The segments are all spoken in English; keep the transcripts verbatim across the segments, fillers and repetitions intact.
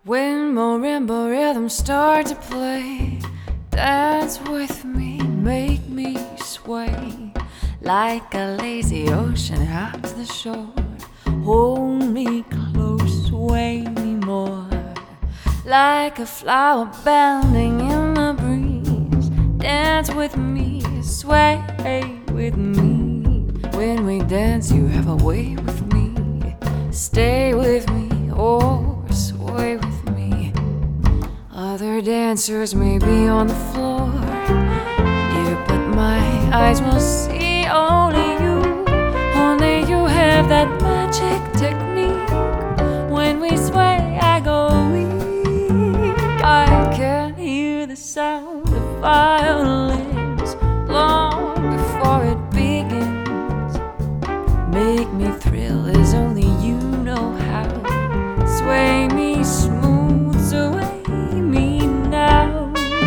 When marimba rhythms start to play, dance with me, make me sway like a lazy ocean out to the shore. Hold me close, sway me more, like a flower bending in the breeze. Dance with me, sway with me. When we dance, you have a way with me. Stay with me or sway with me. Other dancers may be on the floor, dear, but my eyes will see only you. Only you have that magic technique. When we sway, I go weak. I can hear the sound of violins long before it begins. Make me thrill as only you know how. Sway me smooth, sway me now.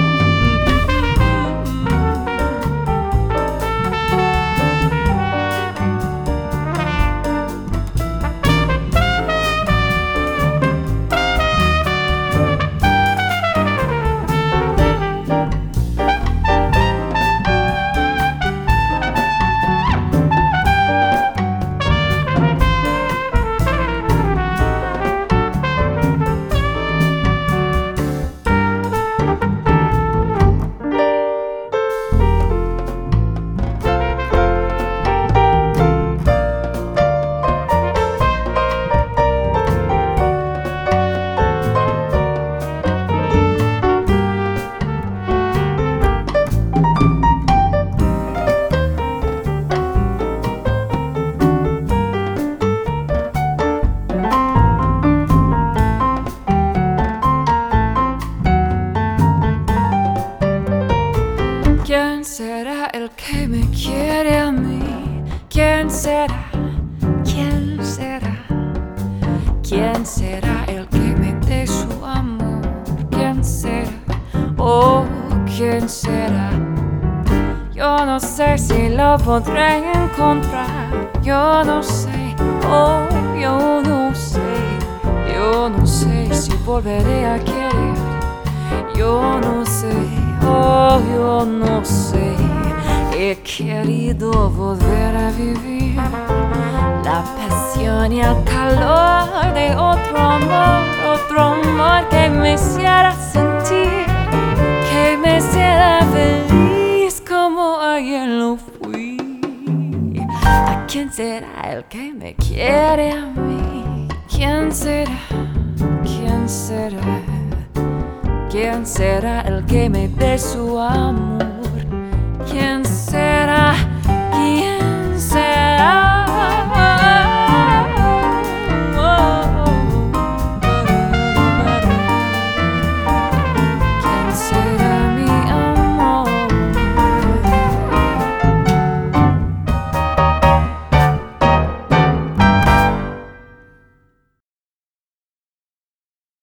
¿Quién será el que me quiere a mí? ¿Quién será? ¿Quién será? ¿Quién será el que me dé su amor? ¿Quién será? Oh, ¿quién será? Yo no sé si lo podré encontrar. Yo no sé, oh, yo no sé. Yo no sé si volveré a querer. Yo no sé, oh, yo no sé. He querido volver a vivir la pasión y el calor de otro amor, otro amor que me hiciera sentir, que me hiciera feliz como ayer lo fui. ¿A quién será el que me quiere a mí? ¿Quién será? ¿Quién será? ¿Quién será el que me dé su amor? ¿Quién será?